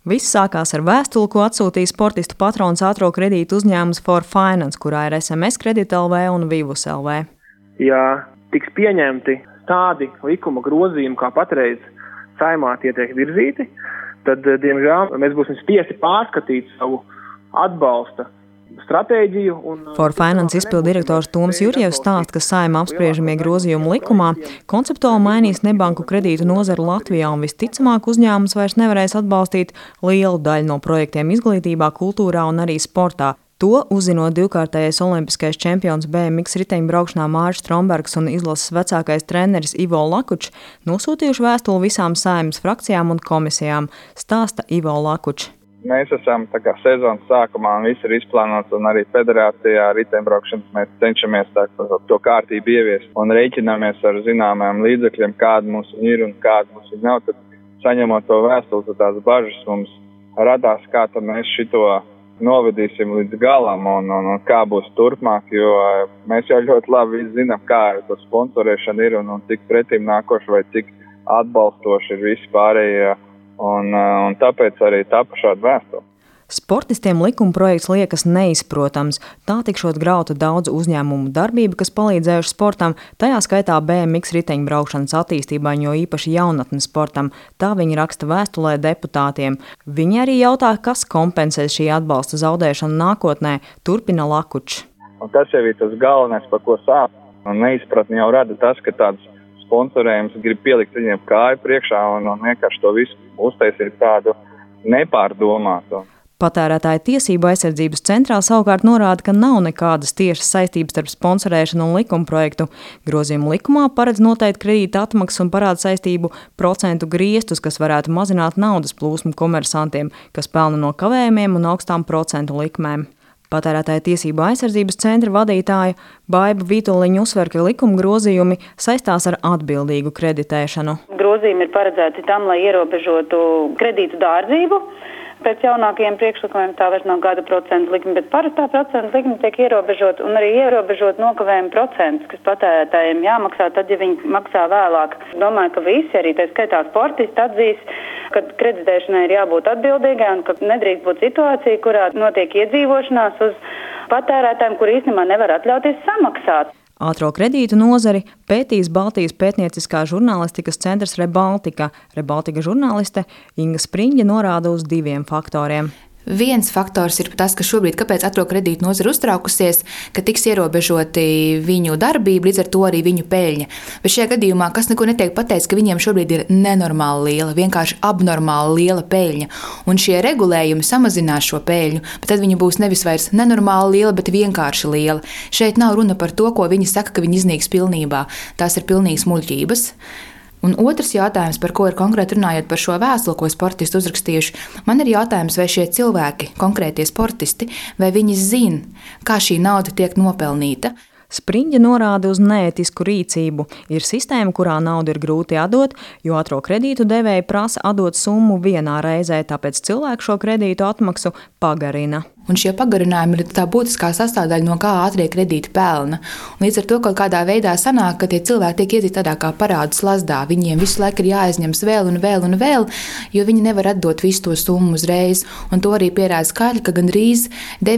Viss sākās ar vēstuli, ko atsūtīja sportistu patrons ātro kredītu uzņēmums For Finance, kurā ir SMS Kredit LV un Vivus LV. Ja tiks pieņemti tādi likuma grozījumi, kā patreiz Saeimā tie tiek virzīti, tad, diemžēl, mēs būsim spiesti pārskatīt savu atbalsta stratēģiju. For Finance izpildu direktors Toms Jurjevs stāsta, ka Saeima apspriežamie grozījumi likumā konceptuāli mainīs nebanku kredītu nozaru Latvijā un visticamāk uzņēmums vairs nevarēs atbalstīt lielu daļu no projektiem izglītībā, kultūrā un arī sportā. To, uzzinot divkārtējais olimpiskais čempions BMX riteņbraukšanā Māris Strombergs un izlases vecākais treneris Ivo Lakučs, nosūtījuši vēstuli visām Saeimas frakcijām un komisijām, stāsta Ivo Lakučs. Mēs esam sezonas sākumā un viss ir izplānots un arī federācijā riteņbraukšanas mēs cenšamies to kārtību ieviest un rēķināmies ar zināmiem līdzekļiem, kāda mums ir un kāda mums nav. Tad saņemot to vēstuli, tad tās bažas mums radās, kā tad mēs šito novedīsim līdz galam un kā būs turpmāk, jo mēs jau ļoti labi zinām, kā ar to sponsorēšanu ir un cik pretim nākoši vai cik atbalstoši ir visi pārējie. Un tāpēc arī tapa šāda vēstule. Sportistiem likuma projekts liekas neizprotams. Tā tikšot grauta daudz uzņēmumu darbība, kas palīdzējuši sportam, tajā skaitā BMX riteņbraukšanas attīstībai, jo īpaši jaunatnes sportam. Tā viņi raksta vēstulē deputātiem. Viņi arī jautā, kas kompensēs šī atbalsta zaudēšanu nākotnē, turpina Lakučs. Un tas jau ir tas galvenais, par ko sāp. Un neizpratni jau rada tas, ka tāds sponsorējums grib pielikt viņiem kāju priekšā un vienkārši to visu uztaisīt tādu nepārdomātu. Patērētāju tiesību aizsardzības centrā savukārt norāda, ka nav nekādas tiešas saistības starp sponsorēšanu un likumprojektu. Grozījuma likumā paredz noteikt kredīta atmaksas un parāda saistību procentu griestus, kas varētu mazināt naudas plūsmu komersantiem, kas pelna no kavējumiem un augstām procentu likmēm. Patērētāju tiesību aizsardzības centra vadītāja Baiba Vītoliņa uzsver, ka likuma grozījumi saistās ar atbildīgu kreditēšanu. Grozījumi ir paredzēti tam, lai ierobežotu kredītu dārdzību. Pēc jaunākajiem priekšlikumiem tā vairs nav gada procentu likme, bet parastā procentu likme tiek ierobežot un arī ierobežot nokavējuma procentus, kas patērētājiem jāmaksā tad, ja viņi maksā vēlāk. Domāju, ka visi, arī tā skaitā sportisti, atzīs, ka kreditēšanai ir jābūt atbildīgai un ka nedrīkst būt situācija, kurā notiek iedzīvošanās uz patērētājiem, kuri īstenībā nevar atļauties samaksāt. Ātro kredītu nozari pētīs Baltijas pētnieciskā žurnālistikas centrs Rebaltika. Rebaltika žurnāliste Inga Spriņģe norāda uz 2 faktoriem. Viens faktors ir tas, ka šobrīd, kāpēc ātro kredītu nozara uztraukusies, ka tiks ierobežoti viņu darbība, līdz ar to arī viņu peļņa. Bet šajā gadījumā, kas neko netiek pateikts, ka viņiem šobrīd ir nenormāli liela, vienkārši abnormāli liela peļņa. Un šie regulējumi samazinās šo peļņu, bet tad viņa būs nevis vairs nenormāli liela, bet vienkārši liela. Šeit nav runa par to, ko viņi saka, ka viņi iznīks pilnībā. Tās ir pilnīgas muļķības. Un otrs jautājums, par ko ir konkrēti runājot par šo vēstuli, ko sportisti uzrakstījuši, man ir jautājums, vai šie cilvēki, konkrētie sportisti, vai viņi zina, kā šī nauda tiek nopelnīta. Spriņģe norāda uz neētisku rīcību. Ir sistēma, kurā naudu ir grūti atdot, jo ātro kredītu devēji prasa atdot summu vienā reizē, tāpēc cilvēku šo kredītu atmaksu pagarina. Un šie pagarinājumi ir tā būtiskā sastāvdaļa, no kā ātrie kredīti pelna. Un līdz ar to kaut kādā veidā sanāk, ka tie cilvēki tiek iedzīti tādā kā parādu slazdā. Viņiem visu laiku ir jāaizņems vēl un vēl un vēl, jo viņi nevar atdot visu to summu uzreiz. Un to arī pierāda skaļi, ka gandrīz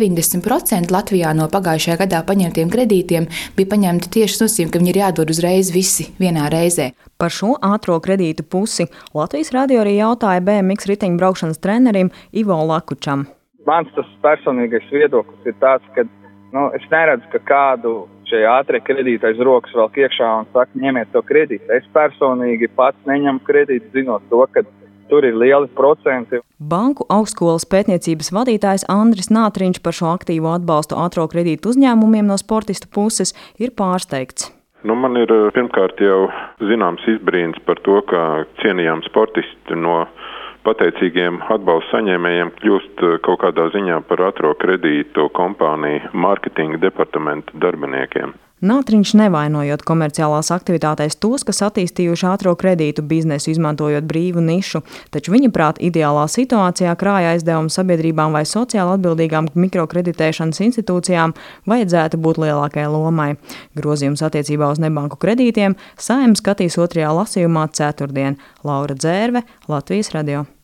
90% Latvijā no pagājušajā gadā paņemtiem kredītiem bija paņemti tieši nosacījumi, ka viņi ir jādod uzreiz visi vienā reizē. Par šo ātro kredītu pusi Latvijas radio arī jautāja BMX riteņbraukšanas trenerim Ivo Lakučam. Mans tas personīgais viedoklis ir tāds, ka es neredzu, ka kādu šie ātrie kredīti aiz rokas vēl iekšā un saka, ņemiet to kredītu. Es personīgi pats neņemu kredītu, zinot to, ka tur ir lieli procenti. Banku augstskolas pētniecības vadītājs Andris Nātriņš par šo aktīvo atbalstu ātro kredītu uzņēmumiem no sportistu puses ir pārsteigts. Man ir pirmkārt jau zināms izbrīns par to, ka cienījām sportisti no pateicīgiem atbalsta saņēmējiem kļūst kaut kādā ziņā par ātro kredītu kompāniju mārketinga departamenta darbiniekiem. Nātriņš nevainojot komerciālās aktivitātēs tos, kas attīstījuši ātro kredītu biznesu, izmantojot brīvu nišu, taču viņa prāt ideālā situācijā krāja aizdevumu sabiedrībām vai sociāli atbildīgām mikrokreditēšanas institūcijām vajadzētu būt lielākai lomai. Grozījums attiecībā uz nebanku kredītiem Saeima skatīs 2. lasījumā ceturtdien. Laura Dzērve, Latvijas radio.